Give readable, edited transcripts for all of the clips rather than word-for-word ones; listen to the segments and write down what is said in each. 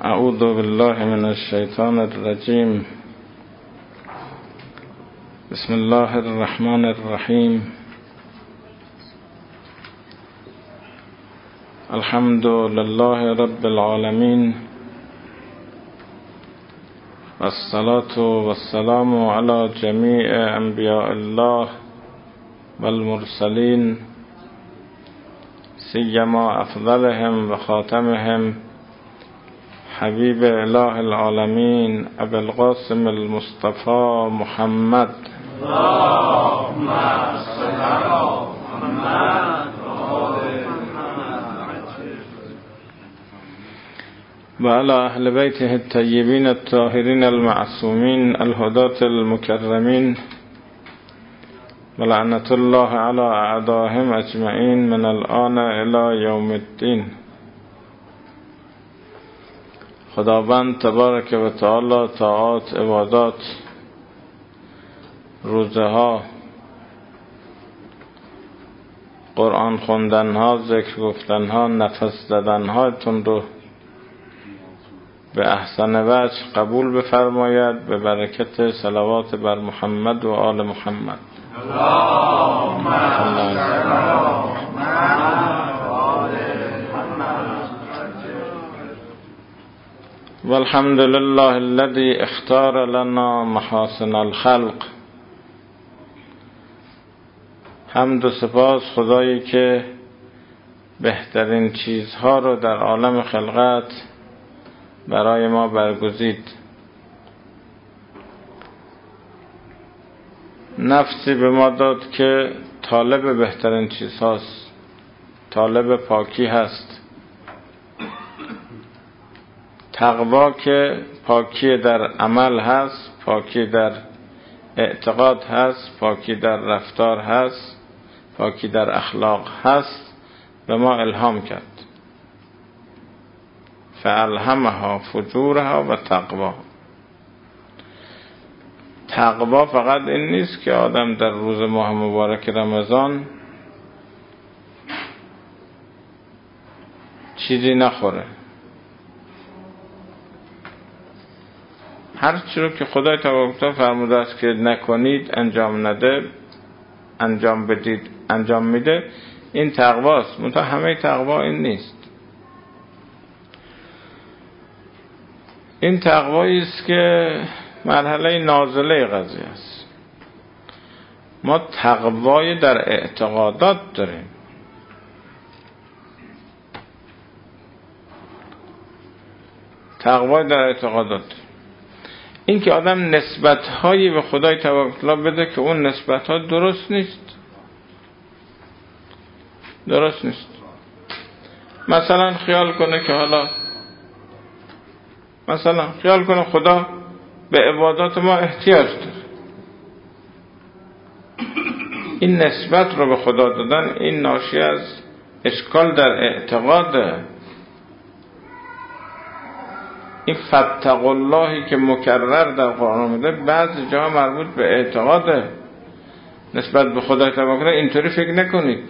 اعوذ بالله من الشیطان الرجیم. بسم الله الرحمن الرحیم. الحمد لله رب العالمین والصلاة والسلام على جمیع انبیاء الله والمرسلین سیما افضلهم و خاتمهم حبیب اله العالمین ابو القاسم المصطفى محمد اللهم صل على محمد و علی اهل بیته الطیبین الطاهرین المعصومین الهداة المکرمین و لعنت الله علی اعدائهم اجمعین من الآن الی یوم الدین. خداوند تبارک و تعالی طاعات، عبادات، روزه ها، قرآن خوندن ها، ذکر گفتن ها، نفس زدن هاتون رو به احسن وجه قبول بفرماید به برکت صلوات بر محمد و آل محمد. اللهم صل علی محمد و آل محمد. والحمد لله الذي اختار لنا محاسن الخلق. حمد و سپاس خدایی که بهترین چیزها رو در عالم خلقت برای ما برگزید. نفسی به ما داد که طالب بهترین چیزهاست، طالب پاکی هست. تقوا که پاکی در عمل هست، پاکی در اعتقاد هست، پاکی در رفتار هست، پاکی در اخلاق هست، به ما الهام کرد. فالهمها فجورها و تقوا. تقوا فقط این نیست که آدم در روز ماه مبارک رمضان چیزی نخوره، هر چی رو که خدای تبارک فرموده است که نکنید، انجام نده، انجام بدید، انجام میده. این تقواست. منتها همه تقوا این نیست. این تقوایی است که مرحله نازله قضیه است. ما تقوای در اعتقادات داریم. تقوای در اعتقادات، این که آدم نسبت‌هایی به خدای تبارک بده که اون نسبت‌ها درست نیست. درست نیست. مثلا خیال کنه که خیال کنه خدا به عبادات ما احتیاج داره. این نسبت رو به خدا دادن، این ناشی از اشکال در اعتقاده. این فتقوا اللهی که مکرر در قرآن آمده بعضی جا مربوط به اعتقاده. نسبت به خدای تبارک اینطوری فکر نکنید.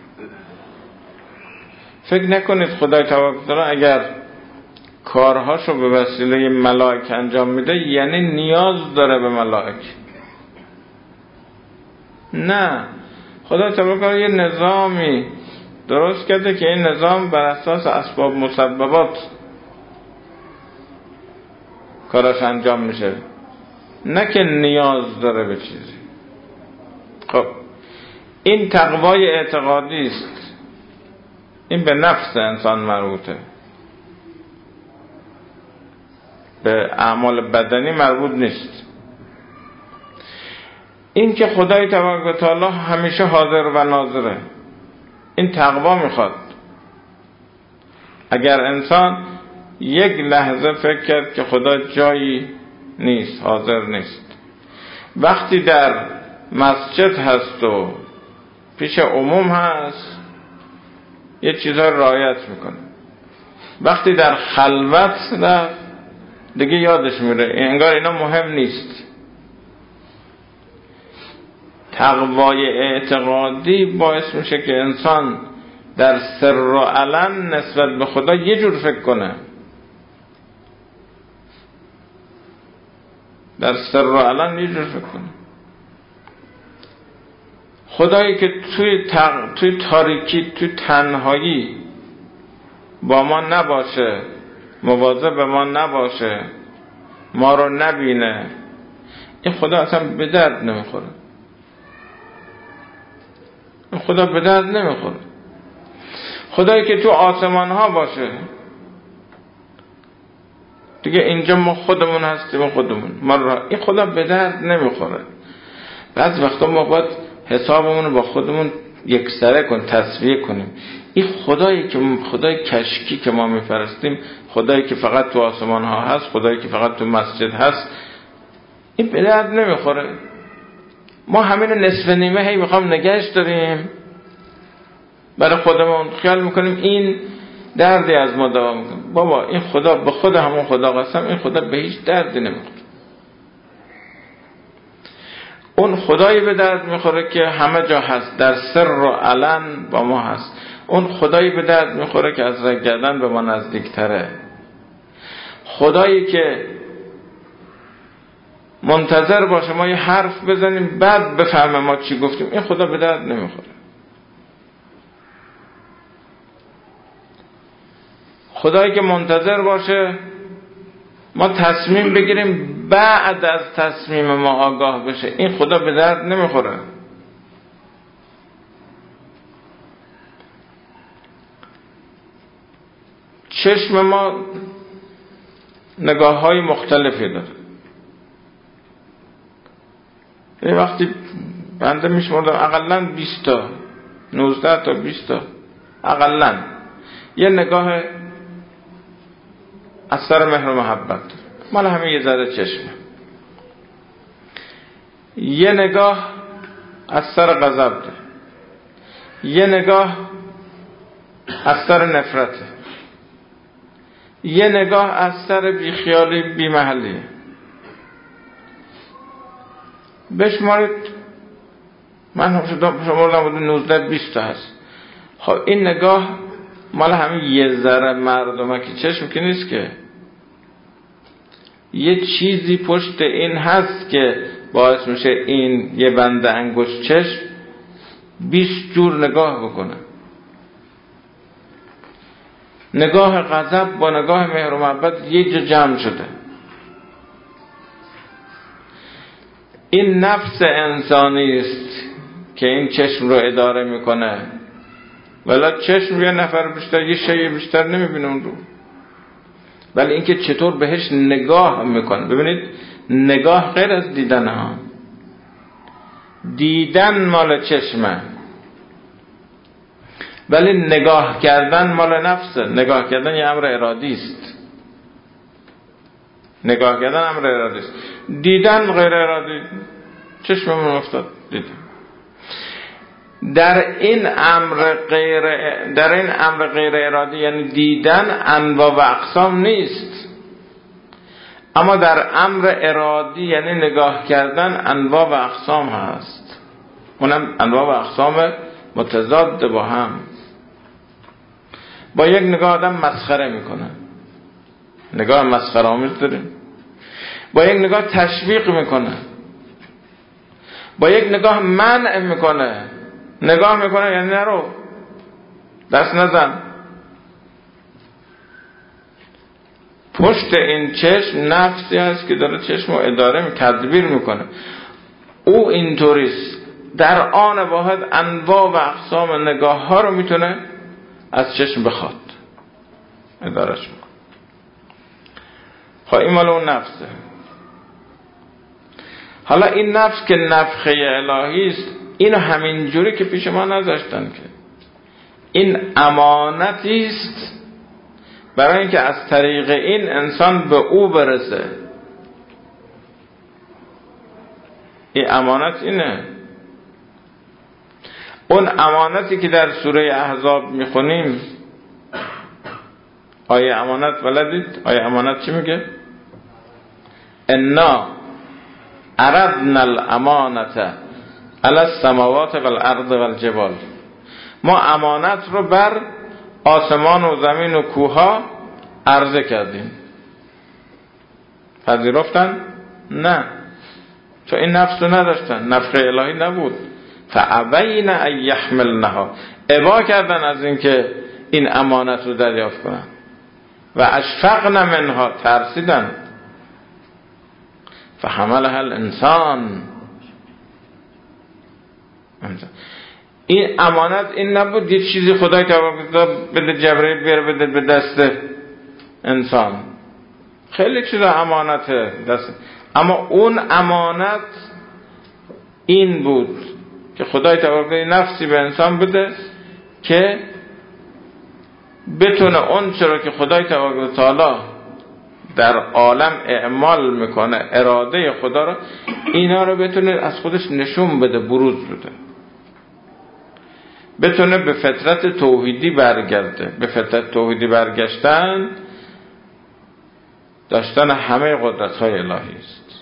فکر نکنید خدای تبارک اگر کارهاشو به وسیله ملائک انجام میده یعنی نیاز داره به ملائک. نه، خدای تبارک یه نظامی درست کرده که این نظام بر اساس اسباب مسببات کاراش انجام میشه، نه که نیاز داره به چیزی. خب این تقوای اعتقادی است. این به نفس انسان مربوطه، به اعمال بدنی مربوط نیست. این که خدای تبارک و تعالی همیشه حاضر و ناظره، این تقوا میخواد. اگر انسان یک لحظه فکر کرد که خدا جایی نیست، حاضر نیست، وقتی در مسجد هست و پیش عموم هست یه چیزا رعایت میکنه، وقتی در خلوت رفت دیگه یادش میره، انگار اینا مهم نیست. تقوای اعتقادی باعث میشه که انسان در سر و علن نسبت به خدا یه جور فکر کنه. در سر و علن یه جور فکر کنیم. خدایی که توی تاریکی، توی تنهایی با ما نباشه، مواظب به ما نباشه، ما رو نبینه، این خدا اصلا به درد نمیخوره. این خدا به درد نمیخوره. خدایی که تو آسمان ها باشه، دیگه اینجا ما خودمون هستیم، این خدا به درد نمیخوره. بعض وقتا ما باید حسابمون رو با خودمون یکسره تصفیه کنیم. این خدایی که خدای کشکی که ما میپرستیم، خدایی که فقط تو آسمان ها هست، خدایی که فقط تو مسجد هست، این به درد نمیخوره. ما همین نصف نیمه هی میخوام نگهش داریم برای خودمون، خیال میکنیم این دردی از ما دوا میکنه. بابا این خدا به خود همون خدا قسم، این خدا به هیچ دردی نمیخوره. اون خدایی به درد میخوره که همه جا هست، در سر و علن با ما هست. اون خدایی به درد میخوره که از رگ گردن به ما نزدیکتره. خدایی که منتظر باشه ما یه حرف بزنیم بعد بفهمه ما چی گفتیم، این خدا به درد نمیخوره. خدایی که منتظر باشه ما تصمیم بگیریم بعد از تصمیم ما آگاه بشه، این خدا به درد نمیخوره. چشم ما نگاه های مختلفی داره. یه وقتی بنده میشمردم اقلن 20 تا 19 تا 20 تا اقلن یه نگاه اثر مهر و محبت، مال همه یه ذره چشمه. یه نگاه اثر غضب ده، یه نگاه اثر نفرته، یه نگاه اثر بیخیالی بیمحلیه. بشمارید، من شمردم بوده 19 20 تا هست. خب این نگاه مال همین یه ذره مردمه که چشم که نیست که، یه چیزی پشت این هست که باعث میشه این یه بند انگشت چشم 20 جور نگاه بکنه. نگاه غضب با نگاه مهر و محبت یه جا جمع شده. این نفس انسانی است که این چشم رو اداره میکنه، ولی چشم یه نفر بیشتر، یه شیء بیشتر نمیبینه اون رو، ولی اینکه چطور بهش نگاه میکنه. ببینید نگاه غیر از دیدن ها. دیدن مال چشمه، ولی نگاه کردن مال نفسه. نگاه کردن یه امر ارادی است. نگاه کردن امر ارادی است. دیدن غیر ارادی، چشممون افتاد دیدن. در این امر غیر ارادی یعنی دیدن انواع و اقسام نیست، اما در امر ارادی یعنی نگاه کردن انواع و اقسام هست. اونم انواع و اقسام متضاد با هم. با یک نگاه آدم مسخره میکنه، نگاه مسخره آمیز داریم. با یک نگاه تشویق میکنه، با یک نگاه منع میکنه. نگاه میکنه یعنی نرو، دست نزن. پشت این چشم نفسی هست که داره چشم رو اداره تدبیر میکنه. او اینطوریست، در آن واحد انواع و اقسام نگاه ها رو میتونه از چشم بخواد، ادارش میکنه. خب این مال اون نفسه. حالا این نفس که نفخه الهی است، اینو همین جوری که پیش ما نذاشتن که این امانتی است برای اینکه از طریق این انسان به او برسه. این امانت اینه. اون امانتی که در سوره احزاب میخونیم، آیه امانت بلدید؟ آیه امانت چی میگه؟ انا عرضنا الامانت علی السماوات والارض والجبال. ما امانت رو بر آسمان و زمین و کوه ها عرضه کردیم. پذیرفتن؟ نه، چون این نفس رو نداشتن، نفخه الهی نبود. فابین ان یحملنها، ابا کردن از اینکه این امانت رو دریافت کنن. و اشفقن منها، ترسیدن. فحملها الانسان، این امانت این نبود یه چیزی خدای تبارک بده جبرئیل بیاره بده به دست انسان. خیلی چیزا امانته دست، اما اون امانت این بود که خدای تبارک نفسی به انسان بده که بتونه اون چرا که خدای تبارک تعالی در عالم اعمال میکنه، اراده خدا رو، اینا رو بتونه از خودش نشون بده، بروز بده، بتونه به فطرت توحیدی برگرده. به فطرت توحیدی برگشتن داشتن همه قدرت های الهی است.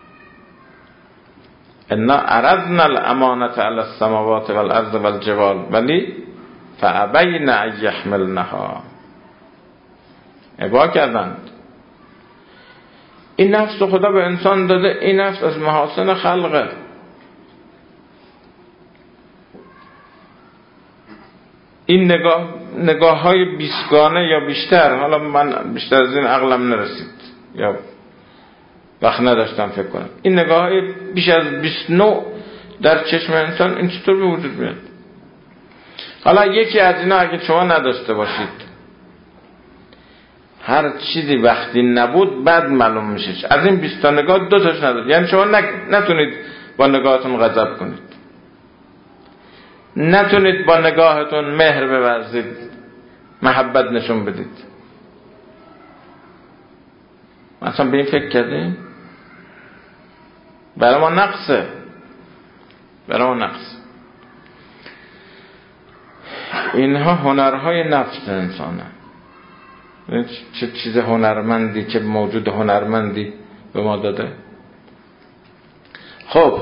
انا عرضنا الامانة علی السماوات والارض والجبال ولی فابین ان یحملنها، ابا کردند. این نفس رو خدا به انسان داده، این نفس از محاسن خلقه. این نگاه های بیستگانه یا بیشتر، حالا من بیشتر از این عقلم نرسید یا وقت نداشتم فکر کنم، این نگاه های بیش از 20 نوع در چشم انسان این چطور به وجود میاد؟ حالا یکی از اینا اگه شما نداشته باشید، هر چیزی وقتی نبود بعد معلوم میشه. از این 20 تا نگاه 2 تاش ندارید، یعنی شما نتونید با نگاهتون غضب کنید، نتونید با نگاهتون مهر بورزید، محبت نشون بدید. مثلا به این فکر کردیم؟ برای ما نقصه، برای ما نقص. اینها هنرهای نفس انسانه. چه چیز هنرمندی، چه موجود هنرمندی به ما داده. خب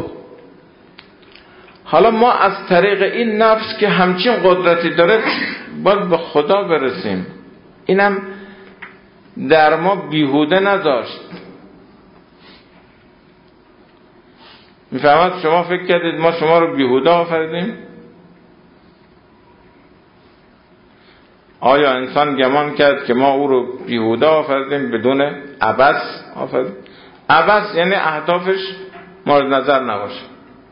حالا ما از طریق این نفس که همچین قدرتی داره باید به خدا برسیم. اینم در ما بیهوده نذاشت. میفهمد؟ شما فکر کردید ما شما رو بیهوده آفریدیم؟ آیا انسان گمان کرد که ما او رو بیهوده آفریدیم، بدون عبث آفریدیم؟ عبث یعنی اهدافش مورد نظر نباشه.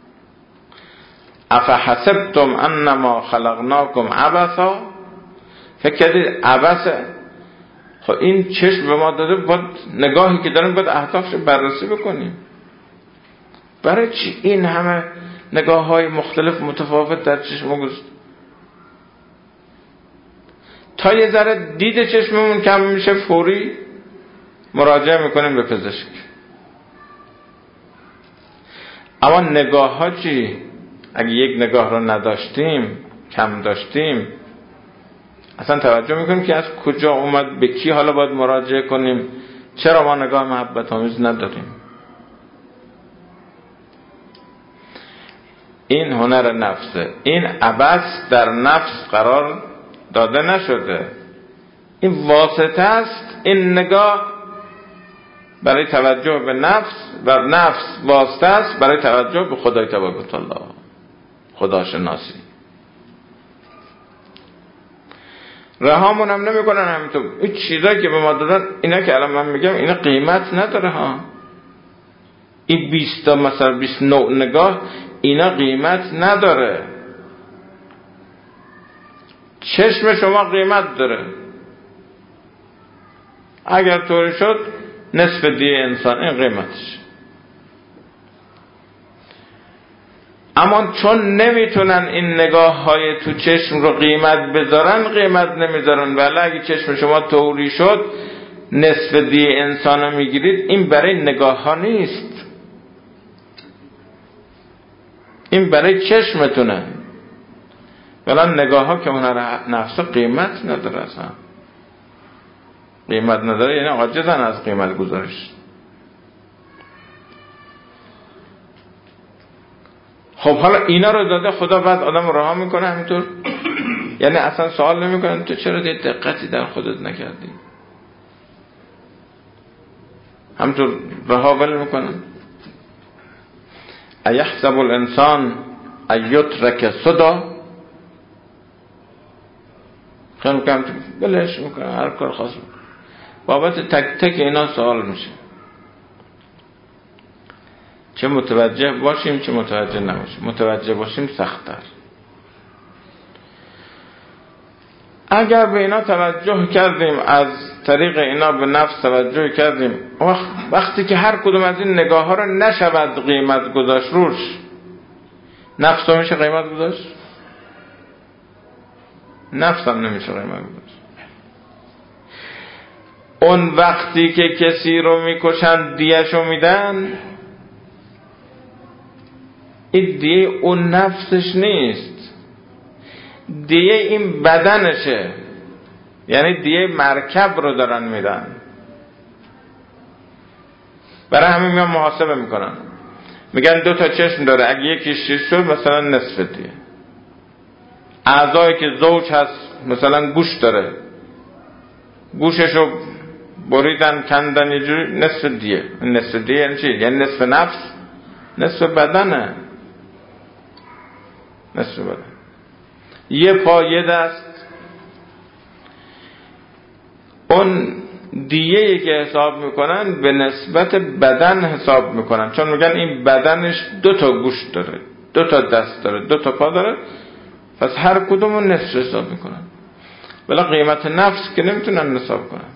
افحسبتم انما خلقناکم عبثا، فکر کردید عبثه؟ خب این چشم به ما داده، باید نگاهی که داریم باید اهدافش بررسی بکنیم. برای چی این همه نگاه های مختلف متفاوت در چشم گذاشت؟ تا یه ذره دید چشممون کم میشه فوری مراجعه میکنیم به پزشک. اما نگاه ها چی؟ اگه یک نگاه رو نداشتیم، کم داشتیم، اصلا توجه میکنیم که از کجا اومد، به کی حالا باید مراجعه کنیم، چرا ما نگاه محبت آمیز نداریم. این هنر نفسه. این عبث در نفس قرار داده نشده، این واسطه است. این نگاه برای توجه به نفس و نفس واسطه است برای توجه به خدای تبارک و تعالی، خداشناسی. رهامون هم نمی کنن همینطور. این چیزایی که به ما دادن، اینا که الان من میگم، اینا قیمت نداره ها. این 20 تا مثلا 20 نوع نگاه، اینا قیمت نداره. چشم شما قیمت داره. اگر طوری شد نصف دیه انسان، این قیمتش. اما چون نمیتونن این نگاه های تو چشم رو قیمت بذارن، قیمت نمیذارن. ولی اگه چشم شما طوری شد نصف دیه انسان رو میگیرید، این برای نگاه ها نیست، این برای چشمتونه. ولی نگاه ها که هنر نفس قیمت نداره، اصلا قیمت نداره، یعنی عاجزن از قیمت گذارش. خب حالا اینا رو داده خدا، بعد آدم رو رها میکنه همینطور؟ یعنی اصلا سوال نمیکنه تو چرا دقتی در خودت نکردی؟ همطور رها ول میکنن. ایحسب الانسان ایترک سدا، خیلی کم بلش میکنن، هر کار خاص میکنن. بابت تک تک اینا سوال میشه، چه متوجه باشیم چه متوجه نباشیم. متوجه باشیم سخت‌تر. اگر به اینا توجه کردیم، از طریق اینا به نفس توجه کردیم، وقتی که هر کدوم از این نگاه ها رو نشود قیمت گذاشت روش، نفس رو میشه قیمت گذاشت؟ نفس هم نمیشه قیمت گذاشت. اون وقتی که کسی رو میکشن دیه‌شو میدن، این دیه اون نفسش نیست، دیه این بدنشه، یعنی دیه مرکب رو دارن میدن. برای همین میان محاسبه میکنن، میگن 2 تا چشم داره، اگه یکی شیش شد مثلا نصف دیه. اعضایی که زوج هست مثلا گوش داره، گوششو بریدن کندن یه جوری، نصف دیه. نصف دیه یعنی چی؟ یعنی نصف نفس، نصف بدنه، نصف بدن. یه پا یه دست، اون دیه‌ای که حساب میکنن به نسبت بدن حساب میکنن، چون میگن این بدنش 2 تا گوش داره، 2 تا دست داره، 2 تا پا داره، پس هر کدوم رو نصف حساب میکنن. ولی قیمت نفس که نمیتونن حساب کنن،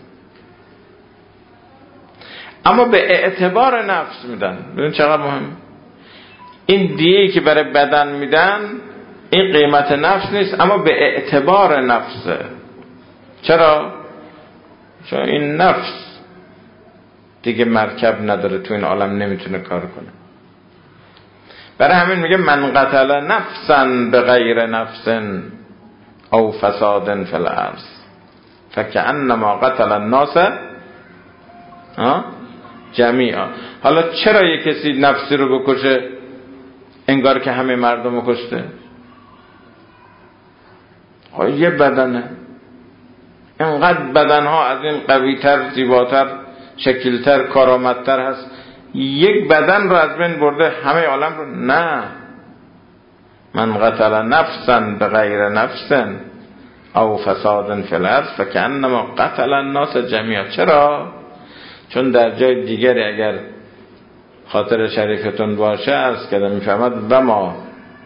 اما به اعتبار نفس میدن. ببین چقدر مهم. این دیه‌ای که برای بدن میدن این قیمت نفس نیست، اما به اعتبار نفسه. چرا؟ چون این نفس دیگه مرکب نداره، تو این عالم نمیتونه کار کنه. برای همین میگه من قتل نفسا بغیر نفس او فساد فی الارض فکأنما قتل الناس جمیعا. حالا چرا یک کسی نفسی رو بکشه انگار که همه مردم رو کشته؟ یه بدنه، اینقدر بدنها از این قویتر، زیباتر، شکلتر، کارآمدتر هست، یک بدن رو از بین برده همه عالم رو؟ نه. من قتل نفسا بغیر نفس او فساد فی الارض فکأنما قتل الناس جمیعا. چرا؟ چون در جای دیگری اگر خاطر شریفتون باشه از که میفهمد و ما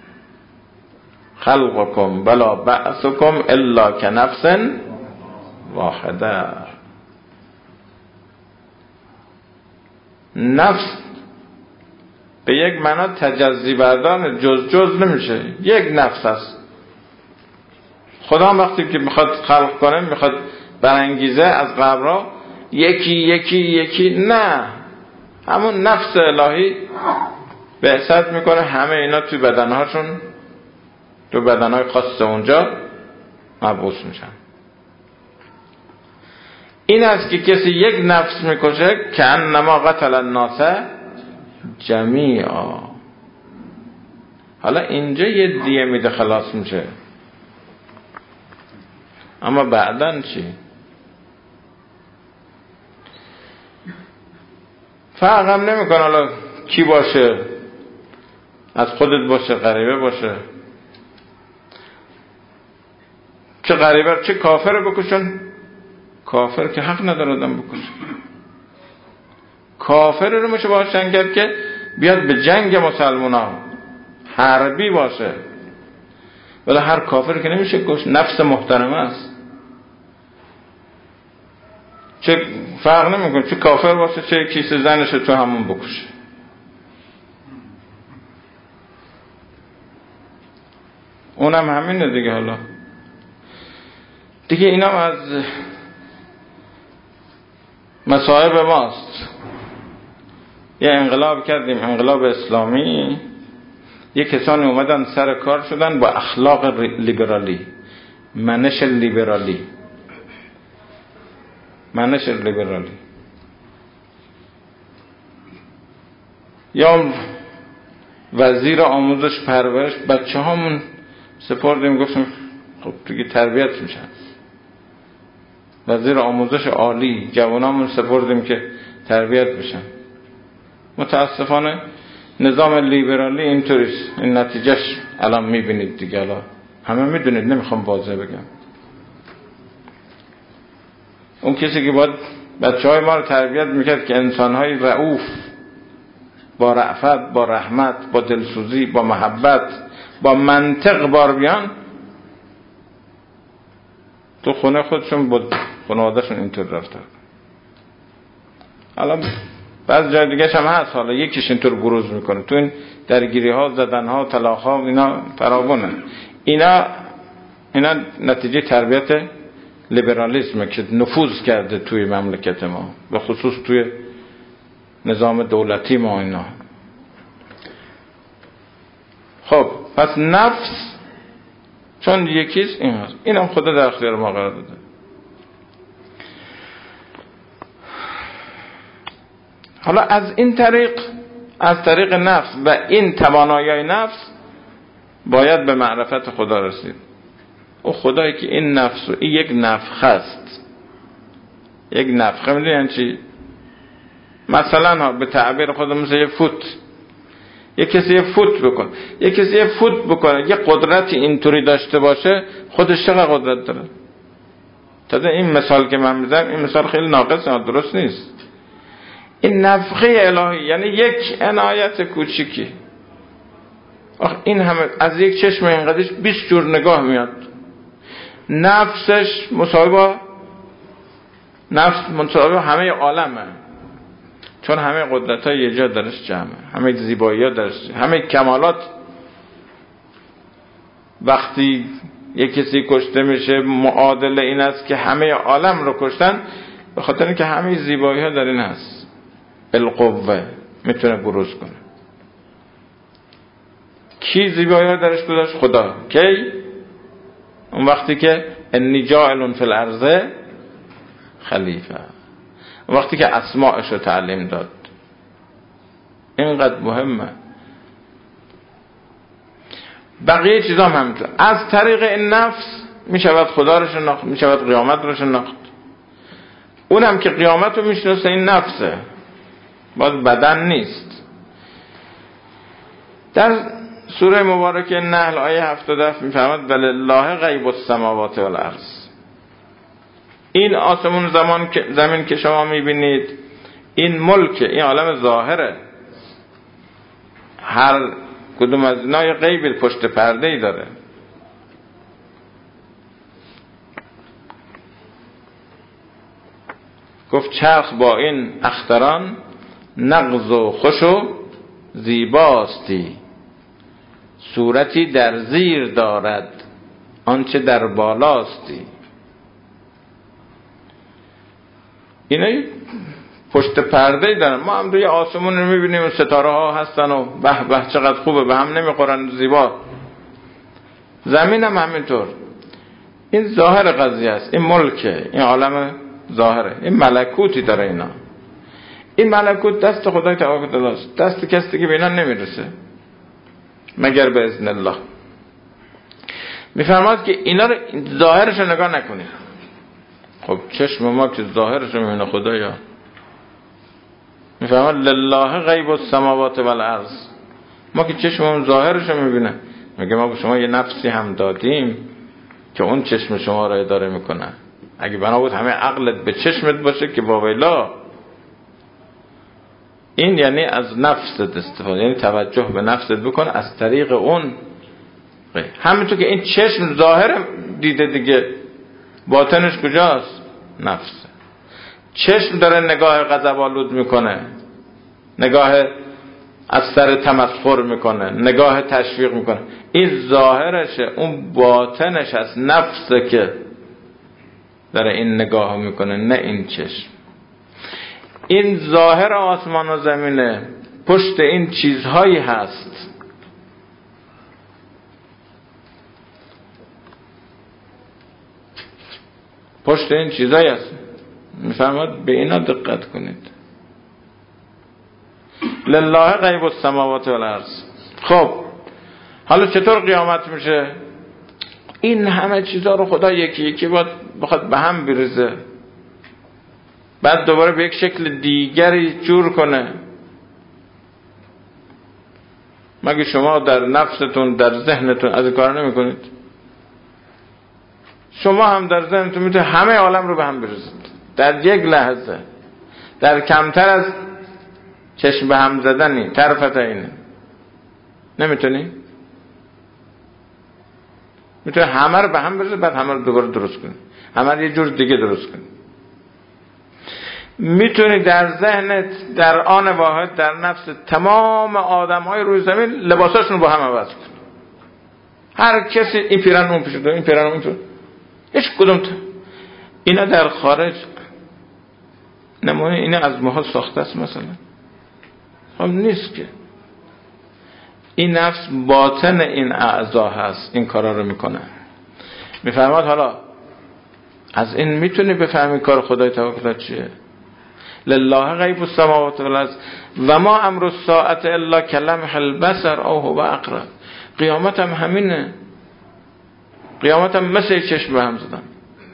خلقکم بلا بعثکم الا کنفس واحده. نفس به یک معنا تجزی بردان، جز نمیشه، یک نفس هست. خدا وقتی که میخواد خلق کنه، میخواد برانگیزه از قبرها یکی نه، همون نفس الهی بعثت میکنه، همه اینا توی بدنهاشون، تو بدنهای خاص اونجا مبعوث میشن. این است که کسی یک نفس میکشه که انما قتل الناس جمیعا. حالا اینجا یه دیه میده خلاص میشه، اما بعدن چی؟ فرق هم نمیکنه حالا کی باشه، از خودت باشه، غریبه باشه، چه غریبه چه کافر بکشن. کافر که حق نداره آدم بکشه. کافر رو میشه باهاش جنگ کرد که بیاد به جنگ مسلمانان حربی باشه، ولی هر کافر که نمیشه کشت، نفس محترمه است. چه فرق نمیکنه چه کافر باشه چه کیسه زنش تو همون بکشه. اونم همینه دیگه. حالا دیگه اینا از مصائب ماست. یه انقلاب کردیم، انقلاب اسلامی، یه کسانی اومدن سر کار شدن با اخلاق لیبرالی، منش لیبرالی. یا وزیر آموزش پرورش بچه هامون سپردیم، گفتیم خب دیگه تربیت میشن. وزیر آموزش عالی جوانامون سپردیم که تربیت بشن. متاسفانه نظام لیبرالی اینطوریست. این نتیجهش الان میبینید دیگه، الان همه میدونید، نمیخوام واضح بگم. اون کسی که باید بچهای ما رو تربیت میکرد که انسانهای رؤوف، با رأفت، با رحمت، با دلسوزی، با محبت، با منطق بار بیان، تو خونه خودشون با خانواده‌شون اینطور رفتن. حالا بعض جای دیگه هم هست، حالا یکیش اینطور بروز میکنه. تو این درگیری ها، زدن ها، طلاق ها، اینا فراوونه. اینا نتیجه تربیت لیبرالیسمه که نفوذ کرده توی مملکت ما، به خصوص توی نظام دولتی ما. اینا خب پس نفس چون یکیست این هست، اینم خدا در اختیار ما قرار داده. حالا از این طریق، از طریق نفس و این توانایی نفس باید به معرفت خدا رسید. او خدایی که این نفس و این یک نفخه است. یک نفخه میدونی یعنی چی؟ مثلا به تعبیر خودم مثل یه فوت، یه کسی یه فوت بکن، یه کسی یه فوت بکنه، یه قدرتی اینطوری داشته باشه، خودش چقدر قدرت داره. تازه این مثال که من میزنم این مثال خیلی ناقصه، درست نیست. این نفخه الهی یعنی یک عنایت کوچیکی. این همه از یک چشم اینقدرش 20 جور نگاه میاد. نفسش مساوی همه عالمه، چون همه قدرت ها یه جا درش جمعه، همه زیبایی ها درش، همه کمالات. وقتی یک کسی کشته میشه معادل این است که همه عالم رو کشتن، به خاطر اینکه همه زیبایی ها در این هست. بالقوه میتونه بروز کنه. کی زیبایی ها درش گذاشت؟ خدا. کی؟ اون وقتی که انی جاعل فی الارض خلیفه، اون وقتی که اسماءش رو تعلیم داد. اینقدر مهمه. بقیه چیزا هم همینطور. از طریق این نفس میشود خدا رو شناخت، میشود قیامت رو شناخت. اونم که قیامت رو میشناسه این نفسه، باز بدن نیست. در سوره مبارکه نحل آیه 77 میفرماد ولله غیب السماوات والارض. این آسمون زمین که شما میبینید، این ملک، این عالم ظاهره. هر کدوم از اینا یه غیب پشت پرده ای داره. گفت چرخ با این اختران نغز و خوش و زیباستی، صورتی در زیر دارد آنچه در بالاستی. اینا پشت پرده دارن. ما هم روی آسمون رو میبینیم، ستاره ها هستن و به به چقدر خوبه، به هم نمیخورن، زیبا. زمین هم همینطور. این ظاهر قضیه است، این ملکه، این عالم ظاهره، این ملکوتی داره. اینا این ملکوت دست خدای تعالی و تعالی است، دست کسی که به اینا نمیرسه مگر به اذن الله. میفرماد که اینا رو ظاهرش رو نگاه نکنید. خب چشم ما که ظاهرش رو میبینه خدایا. میفرماد لله غیب السماوات والارض. ما که چشممون ظاهرش رو میبینه. میگه ما به شما یه نفسی هم دادیم که اون چشم شما رو اداره میکنه. اگه بنا بود همه عقلت به چشمت باشه که واویلا. این یعنی از نفست استفاده، یعنی توجه به نفست بکن از طریق اون. همینطور که این چشم ظاهر دیده دیگه، باطنش کجاست؟ نفس. چشم داره نگاه غضب آلود میکنه، نگاه از سر تمسخر میکنه، نگاه تشویق میکنه. این ظاهرشه، اون باطنش از نفسه که داره این نگاه میکنه، نه این چشم. این ظاهر آسمان و زمینه، پشت این چیزهایی هست. پشت این چیزهایی هست. میفرماد به اینا دقت کنید. لله غیب السماوات والارض. خب حالا چطور قیامت میشه؟ این همه چیزها رو خدا یکی یکی باید بخواد به هم بریزه. بعد دوباره به یک شکل دیگری جور کنه. مگه شما در نفستون، در ذهنتون از این کار نمی کنید؟ شما هم در ذهنتون میتونید همه عالم رو به هم بریزید در یک لحظه، در کمتر از چشم به هم زدنی، طرفت اینه. نمیتونی؟ میتونی همه رو به هم بریزید، بعد همه رو دوباره درست کنی، همه رو یه جور دیگه درست کنی. میتونی در ذهنت در آن واحد در نفس تمام آدم‌های روی زمین لباساشون با هم عوض کنی. هر کسی این پیرن اون پیشون، این پیرن اون پیشون، هیچ کدوم اینا در خارج نمونه اینا از محال ساخته است مثلا. خب نیست که. این نفس باطن این اعضا هست این کارا رو میکنه. میفهمد حالا از این میتونی بفهمی کار خدای توکل چیه. لله غیب السماوات والارض و ما امر الساعه الا کلمح البصر او هو اقرب. قیامت هم همینه. قیامت هم مثل چشم به هم زدن.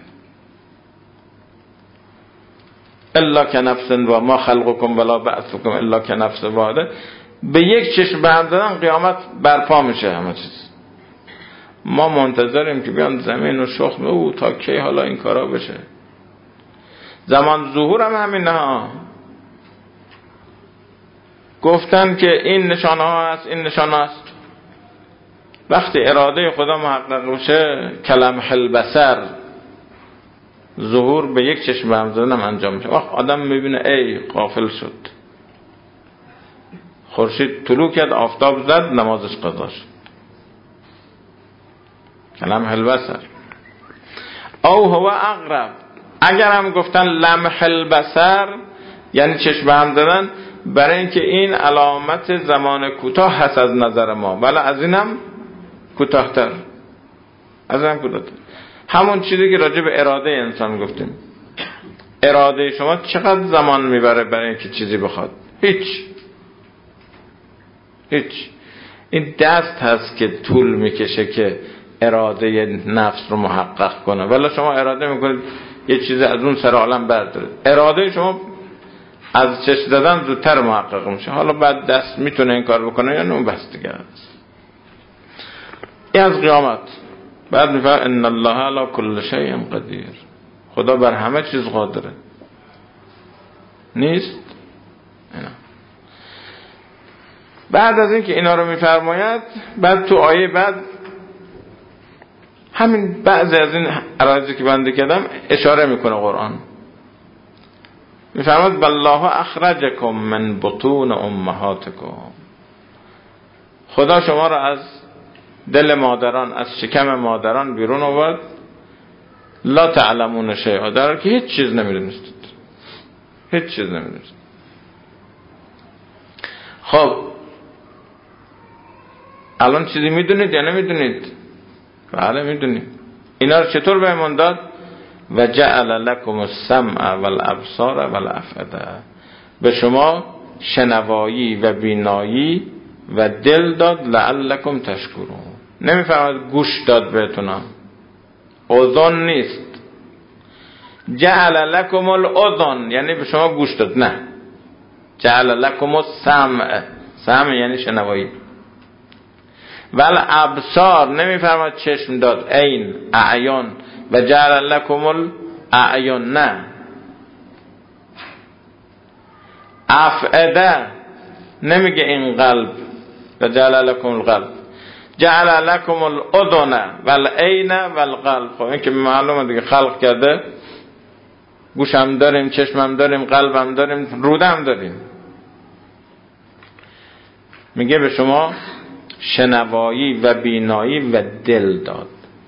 الا کنفس و ما خلقکم ولا بعثکم الا کنفس واحده. به یک چشم به هم زدن قیامت برپا میشه همه چیز. ما منتظریم که بیان زمین و شخم او تا کی حالا این کارا بشه. زمان ظهور هم همین ها. گفتن که این نشانه ها هست، این نشانه هست. وقتی اراده خدا محقق بشه کلمح البصر، ظهور به یک چشم به هم زدن هم انجام میشه. وقت آدم میبینه ای غافل شد، خورشید طلوع کرد، آفتاب زد، نمازش قضا شد. کلمح البصر او هو اقرب. اگر هم گفتن لمح البصر یعنی چشم به هم زدن، برای اینکه این علامت زمان کوتاه هست از نظر ما، ولی از اینم کوتاه‌تر، از اینم کوتاه‌تر. همون چیزی که راجع به اراده انسان گفتیم. اراده شما چقدر زمان میبره برای اینکه چیزی بخواد؟ هیچ. این دست هست که طول میکشه که اراده نفس رو محقق کنه، ولی شما اراده میکنید یه چیزی از اون سر عالم بردارید. اراده شما از چشم زدن زودتر محقق میشه. حالا بعد دست میتونه این کار بکنه یا نه اون بس دیگه است. این از قیامت. بعد میفرماید ان الله علی کل شیء قدیر. خدا بر همه چیز قادره. نیست؟ اینا. بعد از این که اینا رو میفرماید، بعد تو آیه بعد همین بعضی از این عرایضی که بنده کردم اشاره میکنه قرآن. میفرماید بالله اخرجکم من بطون امهاتکم. خدا شما را از دل مادران، از شکم مادران بیرون آورد. لا تعلمون شیئا، در حالی که هیچ چیز نمیدونستید. هیچ چیز نمیدونستید. خب الان چیزی میدونید یا نمیدونید؟ بله میدونید. اینا رو چطور بهمون داد؟ و جعل لکم السمع والابصار والافئده. به شما شنوایی و بینایی و دل داد لعلکم تشکرون. نمیفهمد گوش داد بهتون، اذن نیست. جعل لکم الاذن یعنی به شما گوش داد، نه. جعل لکم السمع، سمع یعنی شنوایی. ول ابصار نمیفرماد چشم داد، عین، اعیان. و جعل لکم الاعیان، نه. افئده نمیگه این قلب. و جعل لکم القلب، جعل لکم الاذن والعین والقلب. خب این که معلومه دیگه، خلق کرده. گوش هم داریم، چشم هم داریم، قلب هم داریم، روده هم داریم. میگه به شما شنوایی و بینایی و دل داد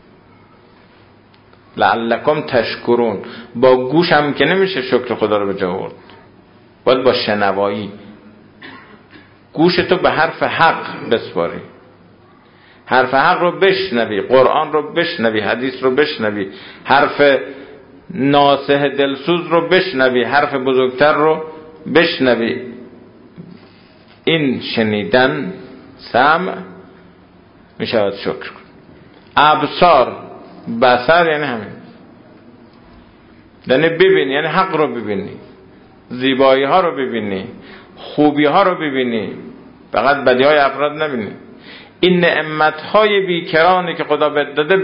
لعلکم تشکرون. با گوش هم که نمیشه شکر خدا رو به جا آورد، باید با شنوایی. گوش تو به حرف حق بسپاری، حرف حق رو بشنوی، قرآن رو بشنوی، حدیث رو بشنوی، حرف ناصح دلسوز رو بشنوی، حرف بزرگتر رو بشنوی. این شنیدن سمع می شود شکر. ابصار، بصر یعنی همین، یعنی ببین، یعنی حق رو ببینی. زیبایی ها رو ببینی، خوبی ها رو ببینی، فقط بدی های افراد نبینی. این نعمت های بیکرانی که خدا بهت داده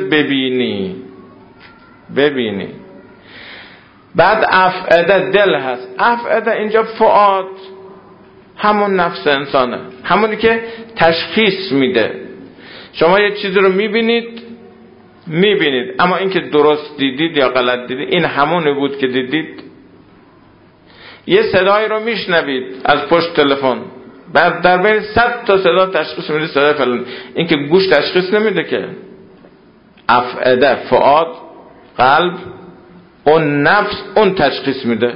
ببینی. بعد افعده دل هست. افعده اینجا فؤاد همون نفس انسانه، همونی که تشخیص میده. شما یه چیزی رو میبینید اما اینکه درست دیدید یا غلط دیدید، این همونی بود که دیدید. یه صدایی رو میشنوید از پشت تلفن، بعد در بین 100 تا صدا تشخیص میده صدای فلان، این که گوش تشخیص نمیده که. افعده فؤاد، قلب، اون نفس، اون تشخیص میده.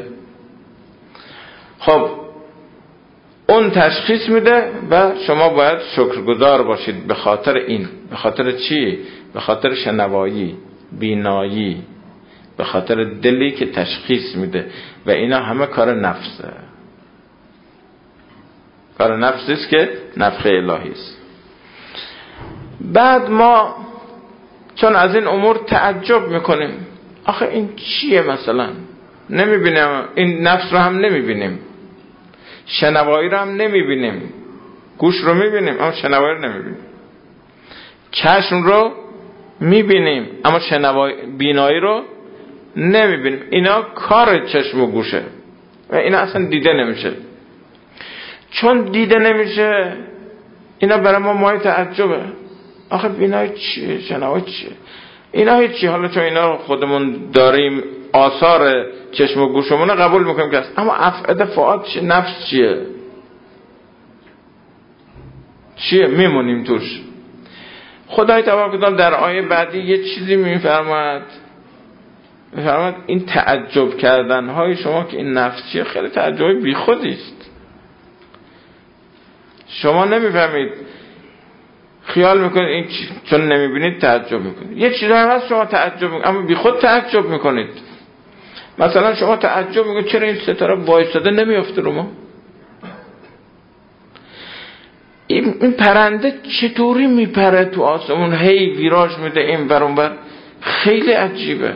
خب اون تشخیص میده و شما باید شکرگزار باشید به خاطر این. به خاطر چی؟ به خاطر شنوایی، بینایی، به خاطر دلی که تشخیص میده. و اینا همه کار نفسه، کار نفسی است که نفخه الهی است. بعد ما چون از این امور تعجب میکنیم، آخه این چیه مثلا؟ نمیبینیم، این نفس رو هم نمیبینیم، شنوایی رو هم نمیبینیم، گوش رو میبینیم اما شنوایی رو نمیبینیم، چشم رو میبینیم اما بینایی رو نمیبینیم. اینا کار چشم و گوشه و اینا اصلا دیده نمیشه. چون دیده نمیشه اینا برای ما مایه تعجبه. آخه بینایی چیه؟ شنوایی چیه؟ اینا هیچی. حالا چون اینا رو خودمون داریم، آثار چشم و گوشمون رو قبول میکنیم که هست، اما افعده فؤاد چیه؟ نفس چیه؟ میمونیم توش. خدای تبارک و تعالی در آیه بعدی یه چیزی میفرماید این تعجب کردن های شما که این نفس چیه خیلی تعجب بیخودی است. شما نمیفهمید، خیال میکنید این چون نمیبینید تعجب میکنید. یه چیزی هم هست شما تعجب میکنید اما بیخود تعجب میکنید. مثلا شما تعجب میکنید چرا این ستاره وایساده نمیافته رو ما؟ این پرنده چطوری میپره تو آسمون، هی ویراژ میده این بر اون بر. خیلی عجیبه.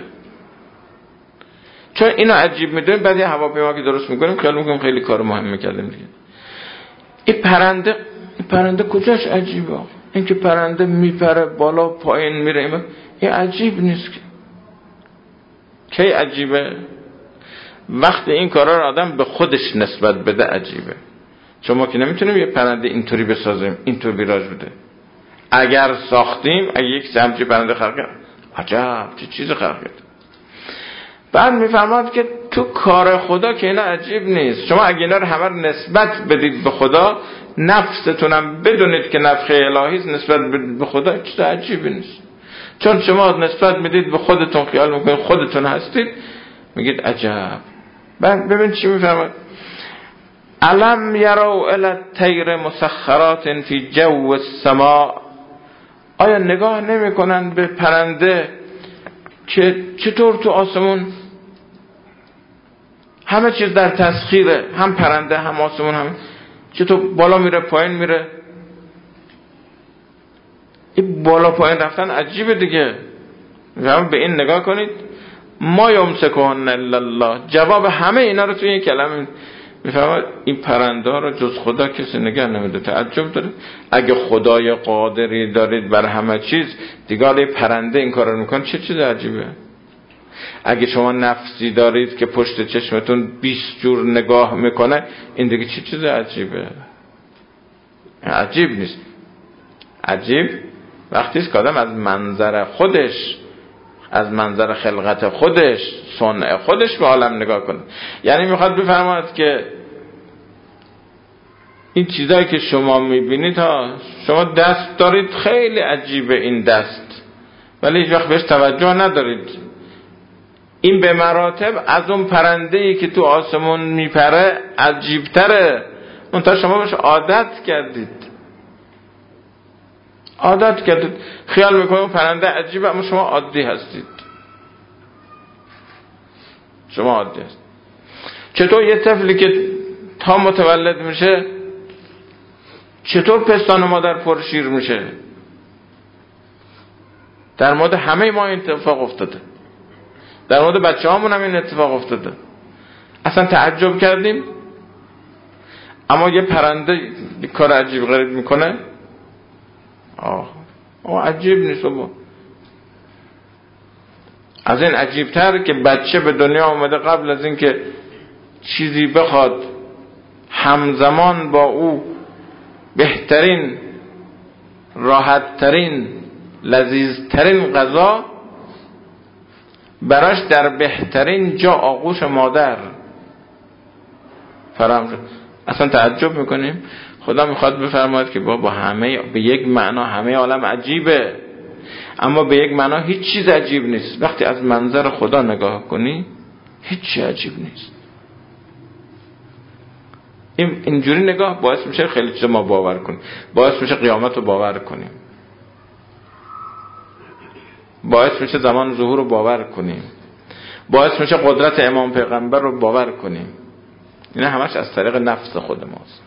چون اینو عجیب میدونیم، بعد یه هواپیما که درست میکنیم خیال میکنیم خیلی کار مهم میکردیم دیگه. این پرنده کجاش عجیبه؟ این که پرنده میپره بالا پایین میره، این عجیب نیست که. کی عجیبه؟ وقتی این کارا رو آدم به خودش نسبت بده عجیبه. چون ما که نمیتونیم یه پرنده اینطوری بسازیم، اینطور ویراژ بده. اگر ساختیم، اگه یک همچین پرنده خلق کرد، عجب چه چیز خلق کرد. بعد میفرماد که تو کار خدا که اینا عجیب نیست. شما اگه اینا رو همه رو نسبت بدید به خدا، نفستونم بدونید که نفخه الهی است، نسبت به خدا چیز عجیبی نیست. چون شما نسبت میدید به خودتون، خیال میکنید خودتون هستید، میگید عجب. بعد ببین چی میفرماد: الم یروا الی الطیر مسخرات فی جو السماء. آیا نگاه نمیکنن به پرنده که چطور تو آسمون همه چیز در تسخیره، هم پرنده هم آسمون، هم چطور بالا میره پایین میره. این بالا پایین رفتن عجیبه دیگه. به این نگاه کنید. ما یمسکهن الا الله. جواب همه اینا رو توی این کلمه میفهمید. این پرنده ها رو جز خدا کسی نگه نمیده. تعجب داره. اگه خدای قادری دارید بر همه چیز، دیگه پرنده این کار رو میکنه، چه چیز عجیبه. اگه شما نفسی دارید که پشت چشمتون 20 جور نگاه میکنه، این دیگه چه چیز عجیبه. عجیب نیست. عجیب وقتی است که آدم از منظر خودش، از منظر خلقت خودش، صنع خودش به عالم نگاه کنه. یعنی میخواد بفرماید که این چیزایی که شما میبینید ها، شما دست دارید، خیلی عجیبه این دست، ولی هیچ وقت بهش توجه ندارید. این به مراتب از اون پرنده‌ای که تو آسمون میپره عجیبتره. منتها شما بهش عادت کردید. خیال میکنید پرنده عجیبه اما شما عادی هستید. چطور یه طفلی که تا متولد میشه، چطور پستان مادر پر شیر میشه؟ در مورد همه ما این اتفاق افتاده، در مورد بچه هامون هم این اتفاق افتاده. اصلا تعجب کردیم. اما یه پرنده کار عجیب غریب میکنه، عجیب نیست بابا. از این عجیبتر که بچه به دنیا آمده قبل از این که چیزی بخواد همزمان با او بهترین، راحتترین، لذیذترین غذا براش در بهترین جا آغوش مادر فراهم شد. اصلا تعجب میکنیم. خدا میخواد بفرماید که بابا همه به یک معنا همه عالم عجیبه، اما به یک معنا هیچ چیز عجیب نیست. وقتی از منظر خدا نگاه کنی هیچ چیز عجیب نیست. اینجوری نگاه باعث میشه خیلی چیزا ما باور کنیم، باعث میشه قیامت رو باور کنیم، باعث میشه زمان ظهور رو باور کنیم، باعث میشه قدرت امام پیغمبر رو باور کنیم. اینا همش از طریق نفس خود ماست،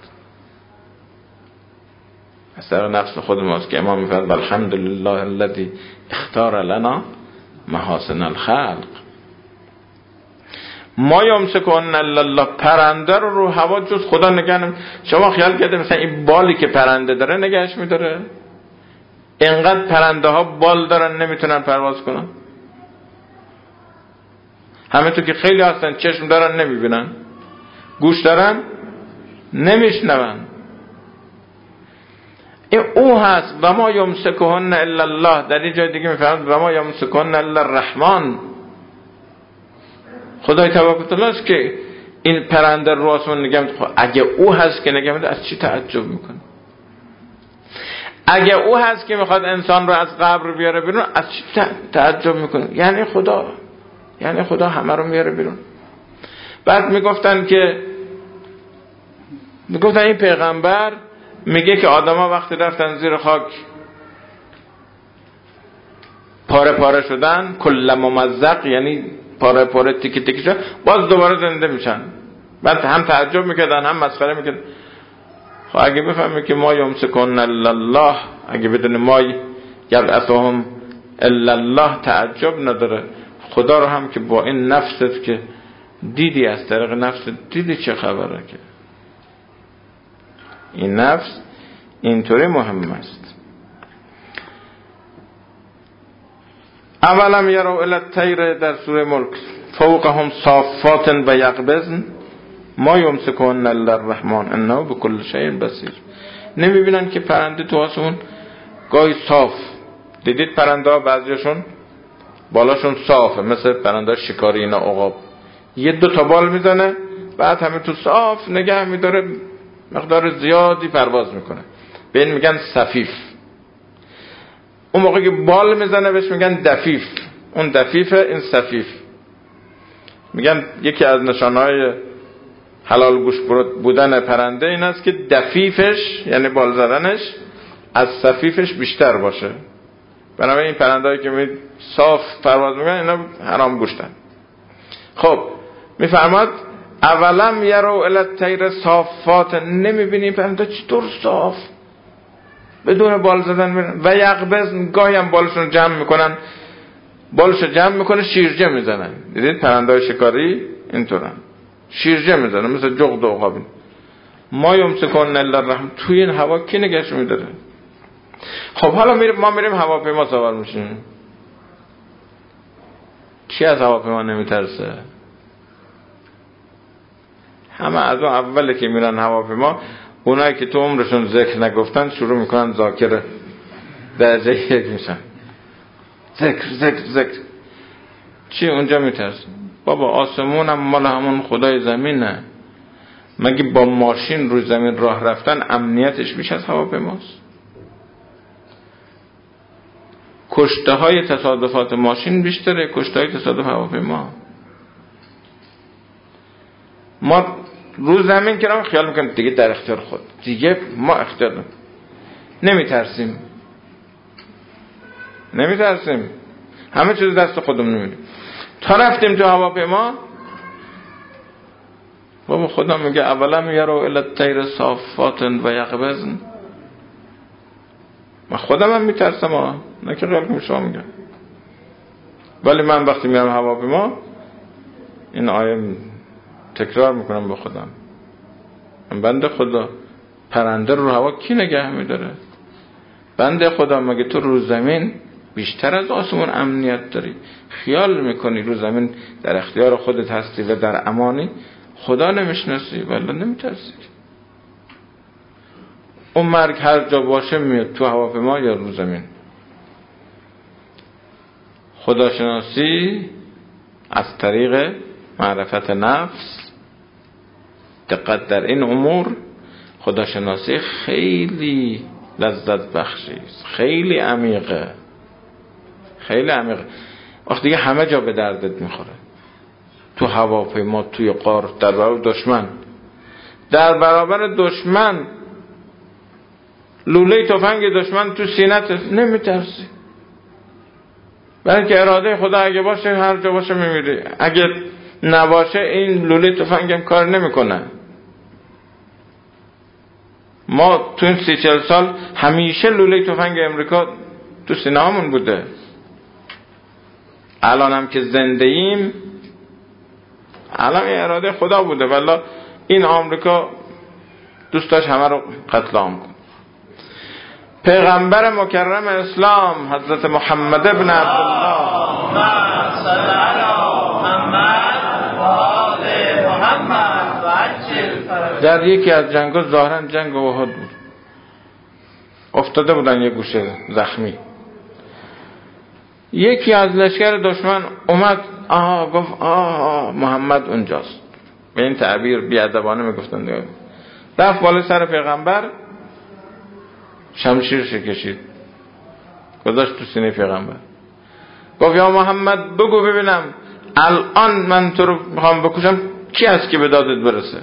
از طریق نفس خود ماست که امام میفرماید الحمدلله الذی اختار لنا محاسن الخلق. ما یمسکون الا الله، پرنده رو هوا جز خدا نگه نمی‌داره. شما خیال کرده مثلا این بالی که پرنده داره نگهش می‌داره؟ اینقدر پرنده ها بال دارن نمیتونن پرواز کنن؟ همینطور که خیلی هستن چشم دارن نمیبینن، گوش دارن نمیشنون. این او هست و ما یمسکهن الا الله. در این جای دیگه میفرماید و ما یمسکهن الا الرحمن. خدای تبارک و تعالی است که این پرنده رو آسمون نگه می‌داره. اگه او هست که نگه می‌داره از چی تعجب میکنه؟ اگه او هست که میخواد انسان رو از قبر بیاره بیرون از چی تعجب میکنه؟ یعنی خدا همه رو میاره بیرون. بعد میگفتن این پیغمبر میگه که آدما وقتی رفتن زیر خاک پاره پاره شدن، کل ممزق یعنی پاره پاره تیکه تیکه شدن، باز دوباره زنده میشن. بعد هم تعجب میکردن هم مسخره میکردن. خب اگه بفهمی که ما یمسکون الا الله، اگه بدون ما یبعثهم الا الله، تعجب نداره. خدا رو هم که با این نفست که دیدی، از طریق نفست دیدی چه خبره، که این نفس اینطوری مهم است. اولم یرو الی الطیر در سوره ملک فوقهم صافات و یقبضن ما یمسکون الا الرحمن انه بكل شیء بصیر. نمیبینن که پرنده تو آسمون گاهی صاف، دیدید پرنده ها بعضیشون بالاشون صافه مثل پرنده شکاری، اینا عقاب یه دو تا بال میزنه بعد همه تو صاف نگه میداره، مقدار زیادی پرواز میکنه، به این میگن صفیف. اون موقع که بال میزنه بهش میگن دفیف، اون دفیفه این صفیف. میگن یکی از نشانهای حلال گوش بودن پرنده این است که دفیفش یعنی بال زدنش از صفیفش بیشتر باشه. بنابراین این پرنده‌ای که می صاف پرواز میکنن اینا حرام گوشتن. خب میفرماد اولم یرو الی الطیر صافات، نمیبینی پرنده چطور صاف بدون بال زدن میرن و یقبضن، گاهی هم بالشون جمع میکنن، بالشو جمع میکنه شیرجه میزنن. دیدید پرنده‌های شکاری اینطورن، شیرجه میزنن مثل جغد و عقاب. ما یمسکون الا الرحمن. توی این هوا کی نگهش میداره؟ خب حالا ما میریم هواپیما سوار میشیم، کی از هواپیما نمیترسه؟ همه از اون اوله که میرن هواپیما، اونایی که تو عمرشون ذکر نگفتن شروع میکنن ذاکر درجه 1 میشن. ذکر چی اونجا میترسه؟ بابا آسمون هم مال همون خدای زمینه. مگه با ماشین روی زمین راه رفتن امنیتش بیش از هواپیماست؟ کشته های تصادفات ماشین بیشتره کشته های تصادف هواپیما. ما رو زمین که خیال میکنیم دیگه در اختیار خود، دیگه ما اختیار نمیترسیم، همه چیز دست خودمون میدیم. تا رفتیم تو هواپیما بابا خدا میگه اولم یرو الی الطیر صافات و یقبضن. من خودم هم میترسم، نه که خیال کنم شما میگم، ولی من وقتی میرم هواپیما این آیه تکرار میکنم با خودم، بنده خدا پرنده رو هوا کی نگه میداره؟ بنده خدا مگه تو رو زمین بیشتر از آسمون امنیت داری؟ خیال میکنی رو زمین در اختیار خودت هستی و در امانی؟ خدا نمیشناسی ولی نمیترسی. اون مرگ هر جا باشه میاد، تو هواپیما یا رو زمین. خداشناسی از طریق معرفت نفس، دقت در این امور. خداشناسی خیلی لذت بخشی است، خیلی عمیقه، خیلی عمیقه. وقتی دیگه همه جا به دردت میخوره، تو هواپیما، توی غار، در برابر دشمن. در برابر دشمن لوله تفنگ دشمن تو سینت نمیترسی، برای که اراده خدا اگه باشه هر جا باشه میمیری، اگه نباشه این لوله تفنگ هم کار نمیکنه. ما تو این 30-40 سال همیشه لوله تفنگ امریکا تو سینه‌مون بوده. الان هم که زنده ایم، الان این اراده خدا بوده، ولی این آمریکا دوست داشت همه رو قتل عام کن. پیغمبر مکرم اسلام حضرت محمد ابن عبدالله در یکی از جنگ‌ها، ظاهراً جنگ احد بود، افتاده بودن یه گوشه زخمی. یکی از لشکر دشمن اومد، گفت محمد اونجاست. به این تعبیر بی‌ادبانه میگفتن دیگه. رفت بالا سر پیغمبر، شمشیرش کشید، گذاشت تو سینه پیغمبر، گفت یا محمد بگو ببینم الان من تو رو میخوام بکشم، کی هست که به دادت برسه؟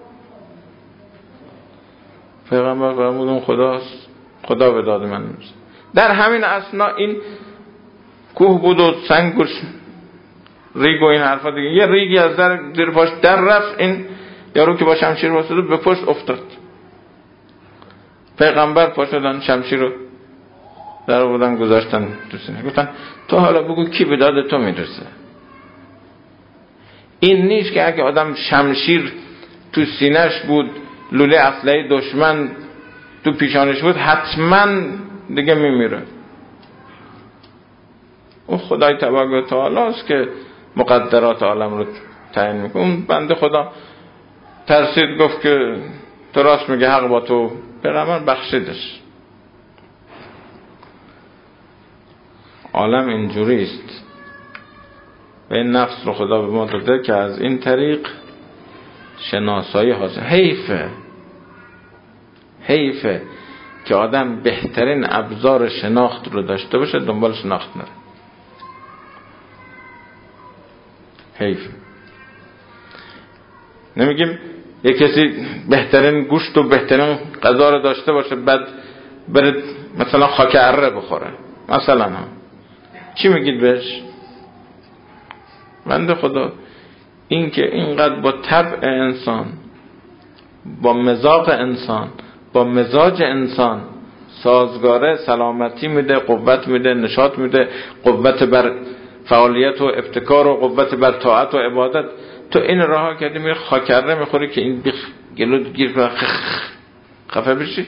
پیغمبر فرمود اون خداست، خدا به داد من میرسه. در همین اثنا این کوه بود و سنگ و ریگ و این حرفا دیگه، یه ریگی از در زیر پاش در رفت، این یارو که با شمشیر واسطه به پشت افتاد. پیغمبر پا شدن، شمشیر رو در آوردن گذاشتن تو سینه، گفتن تو حالا بگو کی به داد تو میرسه. این نیست که اگه آدم شمشیر تو سینه‌اش بود، لوله اسلحه دشمن تو پیشانش بود، حتما دیگه میمیره. اون خدای تبارک و تعالی است که مقدرات عالم رو تعیین میکنه. اون بنده خدا ترسید، گفت که تو راست میگه، حق با تو. پیغمبر بخشیدش. عالم اینجوری است و این نفس رو خدا به ما داده که از این طریق شناسایی حاصل. حیفه که آدم بهترین ابزار شناخت رو داشته باشه دنبال شناخت نره. حیف. نمیگیم یک کسی بهترین گوشت و بهترین غذا رو داشته باشه بعد بره مثلا خاک اره بخوره، مثلا هم چی میگید بهش؟ بنده خدا این که اینقدر با طبع انسان، با مزاج انسان، با مزاج انسان سازگاره، سلامتی میده، قوت میده، نشاط میده، قوت بر فعالیت و ابتکار و قوت بر طاعت و عبادت. تو این راه کردی میری خاکره میخوری که این گلوت گیر کنه خفه بشی.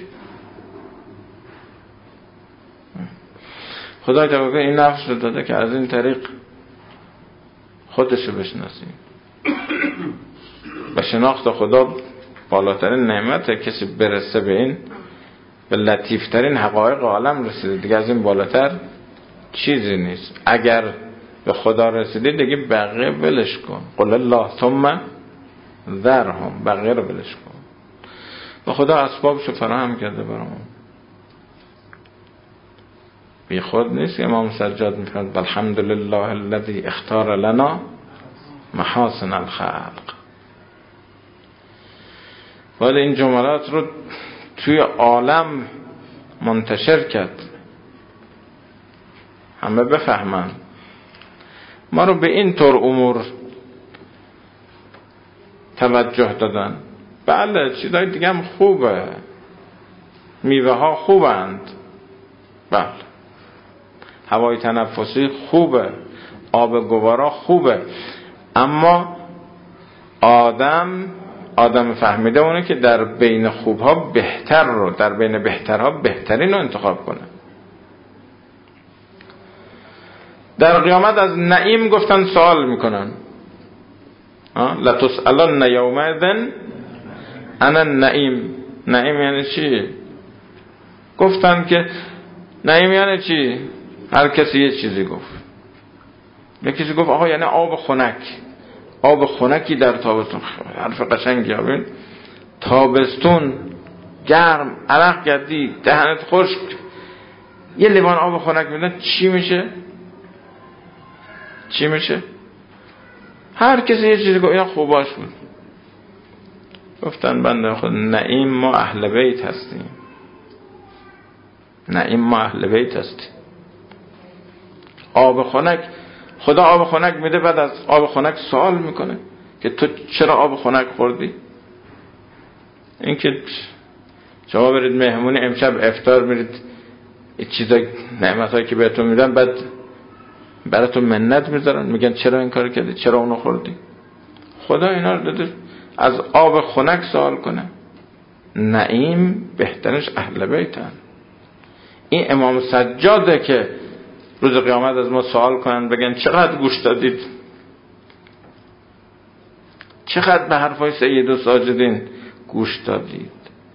خدای تبارک این نفس رو داده که از این طریق خودشو بشناسی و شناخت خدا بالاترین نعمته. کسی برسه به این، به لطیفترین حقایق عالم رسیده، دیگه از این بالاتر چیزی نیست. اگر به خدا رسیدی دیگه بقیه ولش کن. قل الله ثم ذرهم، بقیه رو ولش کن. و خدا اسبابشو فراهم کرده برامون، بی خود نیست. امام سجاد میفرماید الحمدلله الذی اختار لنا محاسن الخلق. باید این جملات رو توی عالم منتشر کرد، همه بفهمن. ما رو به این طور امور توجه دادن. بله چیزای دیگه هم خوبه، میوه ها خوبند، بله هوای تنفسی خوبه، آب گوارا خوبه، اما آدم فهمیده اونه که در بین خوبها بهتر رو، در بین بهترها بهترین رو انتخاب کنه. در قیامت از نعیم گفتن سوال میکنن، لتسألن یومئذ عن النعیم. نعیم یعنی چی؟ گفتن که نعیم یعنی چی؟ هر کسی یه چیزی گفت. یکی کسی گفت آقا یعنی آب خنک، آب خنکی در تابستون. حرف قشنگی. ببین تابستون گرم، عرق گردی، دهنت خشک، یه لیوان آب خنک میدن چی میشه؟ چی میشه؟ هر کسی یه چیزی گفت اینا خوباش بود. گفتن بنده خود نعیم ما اهل بیت هستیم، نعیم ما اهل بیت هستیم. آب خنک، خدا آب خنک میده، بعد از آب خنک سوال میکنه که تو چرا آب خنک خوردی؟ این که شما برید مهمونی امشب افطار میرید چیزای نعمتایی که بهتون میدن بعد براتون منت میذارن، میگن چرا این کارو کردی، چرا اونو خوردی؟ خدا اینا رو داده از آب خنک سوال کنه. نعیم بهترش اهل بیتن. این امام سجاده که روز قیامت از ما سوال کنن بگن چقدر گوش دادید، چقدر به حرفای سید و ساجدین گوش دادید.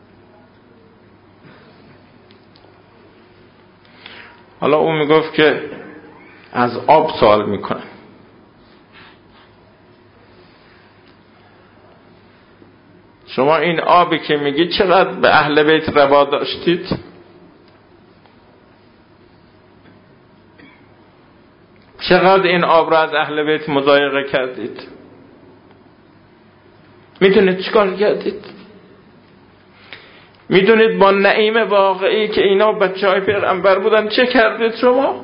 حالا اون میگفت که از آب سوال میکنن. شما این آبی که میگی چقدر به اهل بیت روا داشتید؟ چقدر این آب را از اهل بیت مضایقه کردید؟ میدونید چیکار کردید؟ میدونید با نعیم واقعی که اینا بچه‌های پیغمبر بودن چه کردید شما؟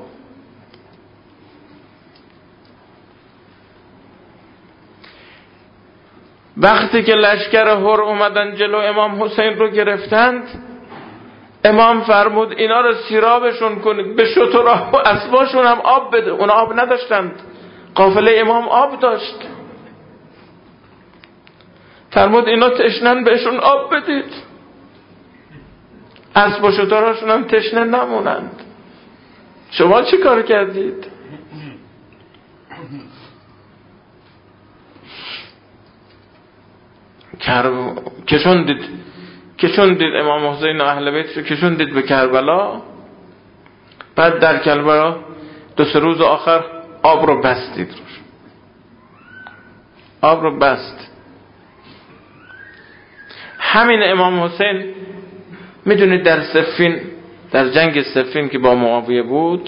وقتی که لشکر هر اومدن جلو امام حسین رو گرفتند، امام فرمود اینا رو سیرابشون کنید، به شترها و اسباشون هم آب بده. اونا آب نداشتند، قافله امام آب داشت. فرمود اینا تشنن بهشون آب بدید، اسب و شترهاشون هم تشنه نمونند. شما چی کار کردید؟ کشوندید امام حسین و اهل بیت رو کشوندید به کربلا. بعد در کربلا 2-3 روز آخر آب رو بستید روش، آب رو بست. همین امام حسین میدونید در صفین، در جنگ صفین که با معاویه بود،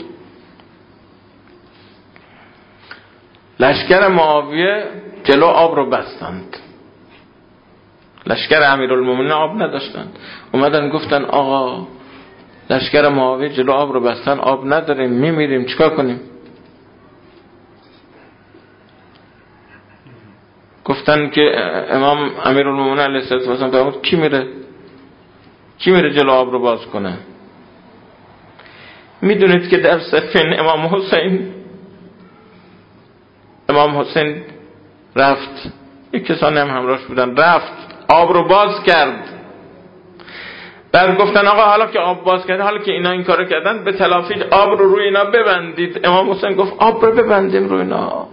لشکر معاویه جلو آب رو بستند، لشکر امیرالمومنین آب نداشتند. اومدن گفتن آقا لشکر معاویه جلو آب رو بستن، آب نداریم، میمیریم، چیکار کنیم؟ گفتن که امام امیرالمومنین علیه السلام فرمود کی میره جلو آب رو باز کنه؟ میدونید که در صفین امام حسین رفت، یک کسانی هم همراهش بودن، رفت آب رو باز کرد. بعد گفتن آقا حالا که آب باز کرد، حالا که اینا این کارو کردن، به تلافی آب رو روی اینا ببندید. امام حسین گفت آب رو ببندیم روی اینا؟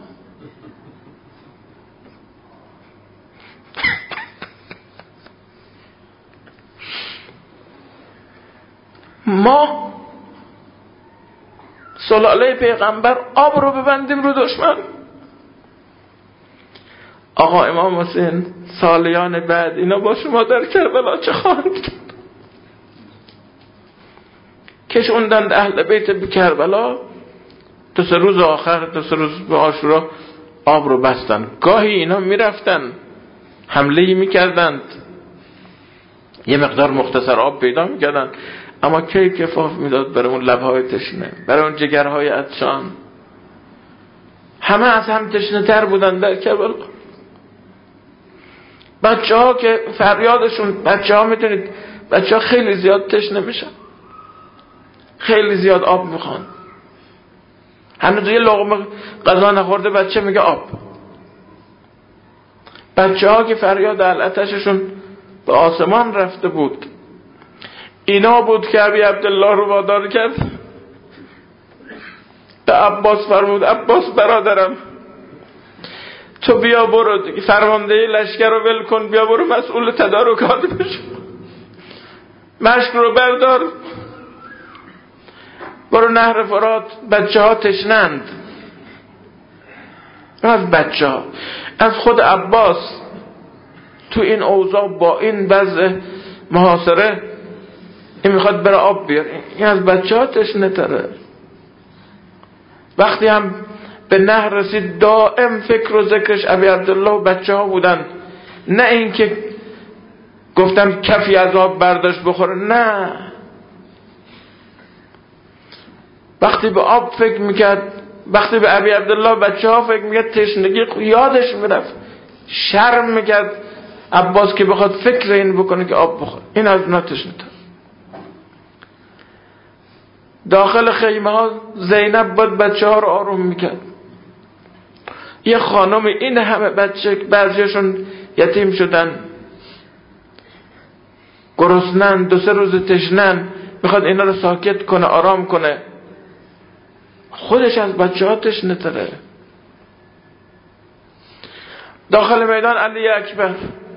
ما سلاله پیغمبر آب رو ببندیم رو دشمن؟ آقا امام حسین سالیان بعد اینا با شما در کربلا چه خواهند کرد؟ کشوندند اهل بیت به کربلا، 2-3 روز آخر، 2-3 روز به عاشورا آب رو بستن. گاهی اینا میرفتن حمله‌ای میکردند، یه مقدار مختصر آب پیدا میکردن، اما کی کفاف میداد برای اون لبهای تشنه، برای اون جگرهای عطشان؟ همه از هم تشنه تر بودن در کربلا. بچه ها که فریادشون، بچه ها میدونید بچه ها خیلی زیاد تشنه میشن، خیلی زیاد آب میخوان. هنوز یه لقمه غذا نخورده بچه میگه آب. بچه ها که فریاد علتششون به آسمان رفته بود. اینا بود که ابی عبدالله رو وادار کرد، به عباس فرمود عباس برادرم تو بیا برو فرمانده لشکر رو ول کن، بیا برو مسئول تدارکات بشو، مشک رو بردار، برو نهر فرات، بچه ها تشنند. از بچه ها، از خود عباس تو این اوضاع با این وضع محاصره این میخواد بره آب بیاره، این از بچه ها تشنه تره. وقتی هم به نهر رسید دائم فکر و ذکرش ابی عبدالله و بچه ها بودن، نه اینکه گفتم کفی از آب برداشت بخوره، نه، وقتی به آب فکر میکرد، وقتی به ابی عبدالله بچه ها فکر میکرد تشنگی یادش میرفت، شرم میکرد عباس که بخواد فکر این بکنه که آب بخوره، این از اونا تشنه تر. داخل خیمه ها زینب بود بچه ها رو آروم میکرد. یه خانم این همه بچه بعضیشون یتیم شدن، گرسنن، 2-3 روز تشنن، میخواد اینا رو ساکت کنه، آرام کنه، خودش از بچه ها تشنه تره. داخل میدان علی اکبر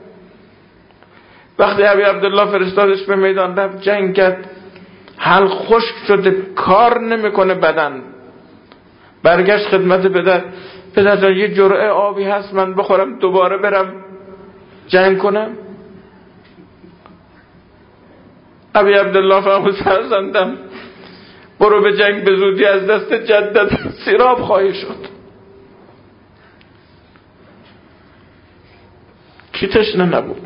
وقتی ابی عبدالله فرستادش به میدان، رفت جنگ کرد، حل خشک شده، کار نمیکنه بدن، برگشت خدمت پدر جان یه جرعه آبی هست من بخورم دوباره برم جنگ کنم؟ ابی عبدالله فرمود فرزندم برو به جنگ، به زودی از دست جدت سیراب خواهی شد. کی تشنه نبود؟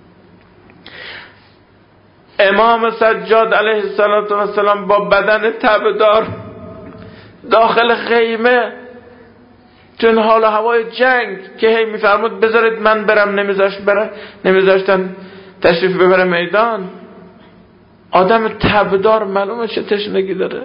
امام سجاد علیه السلام با بدن تبدار داخل خیمه چون حال و هوای جنگ که هی میفرمود بذارید من برم، نمیذاشتن تشریف ببره میدان. آدم تبدار معلومه چه تشنگی داره.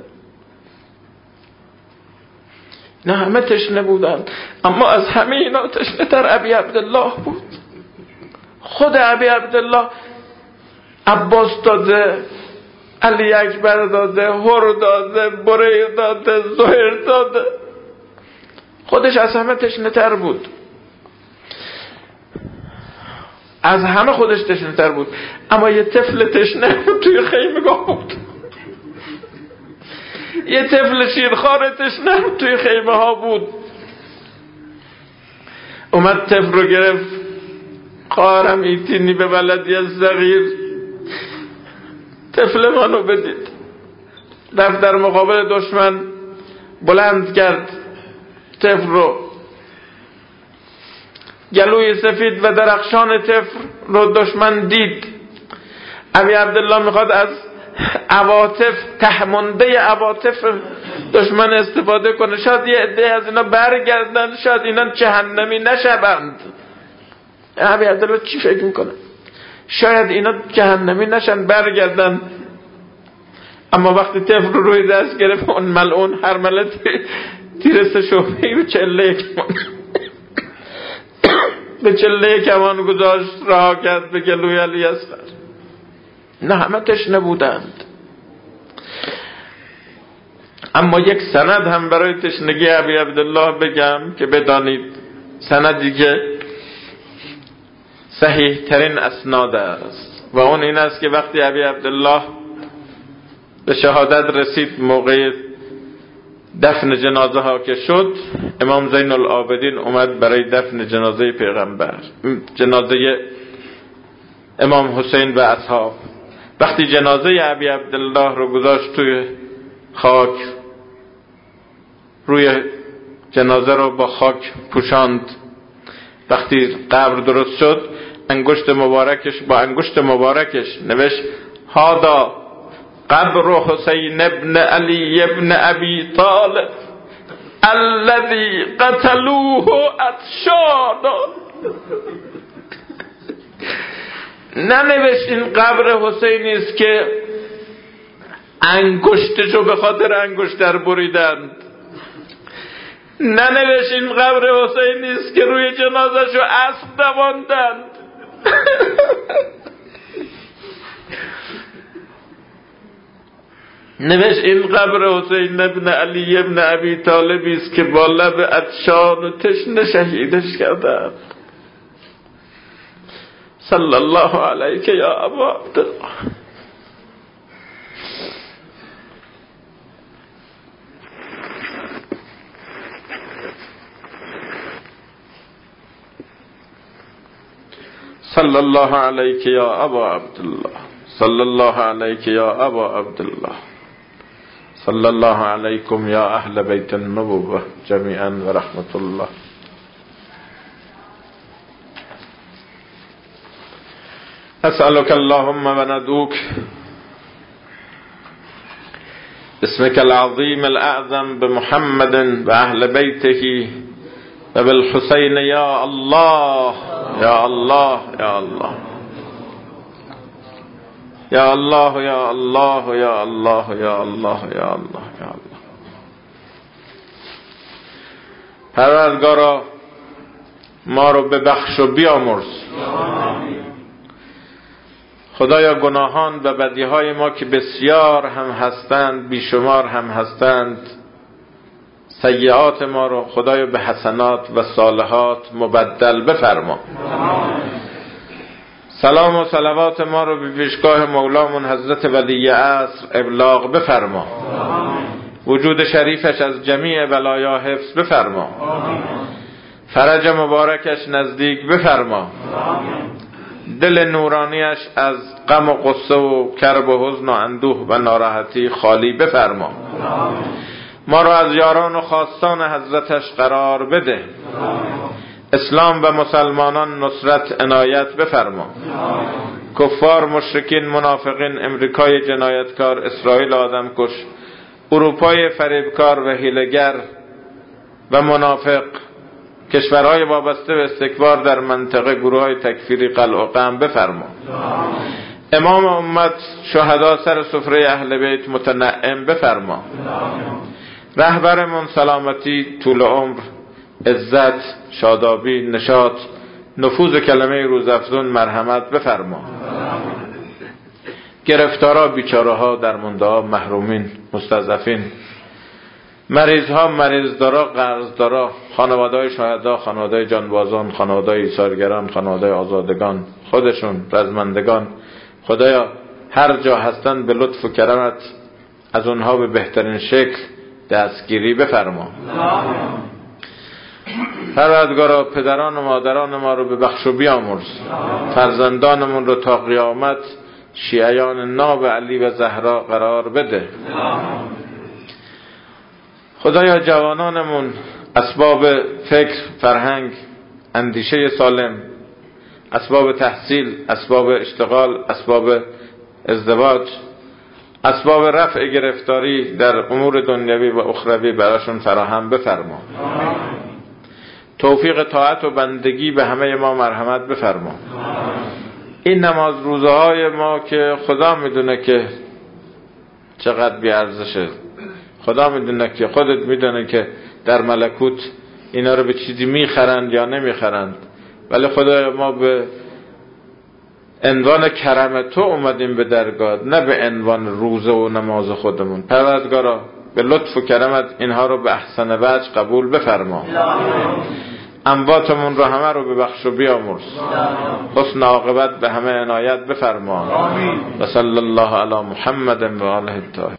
نه همه تشنه بودن، اما از همه اینا تشنه تر ابی عبدالله بود. خود ابی عبدالله عباس داده، علی اکبر داده، هر داده، بریر داده، زهر داده، خودش از همه تشنه تر بود، از همه خودش تشنه تر بود. اما یه طفل تشنه بود توی خیمگاه بود، یه طفل شیرخوار تشنه بود توی خیمه ها بود. اومد طفل رو گرفت، خواهرم ایتینی به ولدی از صغیر، طفل منو بدید. رفت در مقابل دشمن بلند کرد طفل رو، گلوی سفید و درخشان طفل رو دشمن دید. ابی عبدالله میخواد از عواطف، تهمنده عواطف دشمن استفاده کنه، شاید یه عده از اینا برگردن، شاید اینا جهنمی نشوند. ابی عبدالله چی فکر میکنه؟ شاید اینا جهنمی نشن، برگردن. اما وقتی طفل رو روی دست گرفت، اون ملعون هرمله تیرست شوفی به چله کمان گذاشت، رها کرد به گلوی علی اصغر. نه همه تشنه بودند. اما یک سند هم برای تشنگی ابی عبدالله بگم که بدانید، سندی که صحیح ترین اسناد است، و اون این است که وقتی ابی عبدالله به شهادت رسید، موقع دفن جنازه ها که شد، امام زین العابدین اومد برای دفن جنازه پیغمبر، جنازه امام حسین و اصحاب. وقتی جنازه ابی عبدالله رو گذاشت توی خاک، روی جنازه رو با خاک پوشاند، وقتی قبر درست شد، انگشت مبارکش نوشت هادا قبر حسین ابن علی ابن ابی طالب الذی قتلوه عطشانا. ننوشت این قبر حسینی است که انگشتشو به خاطر انگشتر بریدند. ننوشت این قبر حسینی است که روی جنازه‌شو اسب دواندند. نوشت این قبر حسین ابن علی ابن ابی طالبی است که با لب عطشان و تشنه شهیدش کردند. صلی الله علیک یا ابا عبدالله. صلی الله علیک یا ابا عبدالله. صلی الله علیک یا ابا عبدالله. صلی الله علیکم یا اهل بیت النبوة جمیعا و رحمت الله. اسألك اللهم و ندعوك باسمك العظيم الأعظم بمحمد و اهل بیته و بالحسین یا الله یا الله یا الله یا الله یا الله یا الله یا الله یا الله یا الله. پروردگارا ما رو ببخش و بیامرز. خدایا گناهان و بدیهای ما که بسیار هم هستند بیشمار هم هستند، سیئات ما رو خدایا به حسنات و صالحات مبدل بفرما. سلام و صلوات ما رو به پیشگاه مولامون حضرت ولی عصر ابلاغ بفرما. وجود شریفش از جمیع بلایا حفظ بفرما. فرج مبارکش نزدیک بفرما. دل نورانیش از غم و غصه و کرب و حزن و اندوه و ناراحتی خالی بفرما. ما را از یاران و خواستان حضرتش قرار بده. اسلام و مسلمانان نصرت عنایت بفرما. کفار، مشرکین، منافقین، امریکای جنایتکار، اسرائیل آدمکش، اروپای فریبکار و حیله‌گر و منافق، کشورهای وابسته به استکبار در منطقه، گروه‌های تکفیری قلع و قم بفرما. امام امت، شهدا سر سفره اهل بیت متنعم بفرما. رهبرمون سلامتی، طول عمر، عزت، شادابی، نشاط، نفوذ کلمه روزافزون، مرحمت بفرما. گرفتارا، بیچاره‌ها، درمانده‌ها، محرومین، مستضعفین، مریض‌ها، مریض‌دارا، قرضدارا، خانواده‌های شهدا، خانواده‌های جانبازان، خانواده‌های ایثارگران، خانواده‌های آزادگان، خودشون رزمندگان، خدایا هر جا هستن به لطف و کرمت از اونها به بهترین شکل دستگیری بفرما. پروردگارا پدران و مادران ما رو ببخش و بیامرز. فرزندانمون رو تا قیامت شیعیان ناب علی و زهرا قرار بده. خدایا جوانانمون اسباب فکر، فرهنگ، اندیشه سالم، اسباب تحصیل، اسباب اشتغال، اسباب ازدواج، اسباب رفع گرفتاری در امور دنیوی و اخروی براشون فراهم بفرما. توفیق طاعت و بندگی به همه ما مرحمت بفرما. این نماز روزه های ما که خدا میدونه که چقدر بی ارزشه، خدا میدونه که خودت میدونه که در ملکوت اینا رو به چیزی میخرند یا نمیخرند، ولی خدا ما به عنوان کرم تو اومدیم به درگاه، نه به عنوان روزه و نماز خودمون. پروردگارا به لطف و کرمت اینها رو به احسن وجه قبول بفرما. امواتمون رو همه رو ببخش و بیامرز. حسن عاقبت به همه عنایت بفرما. و صلی الله علی محمد و آله الطاهرین.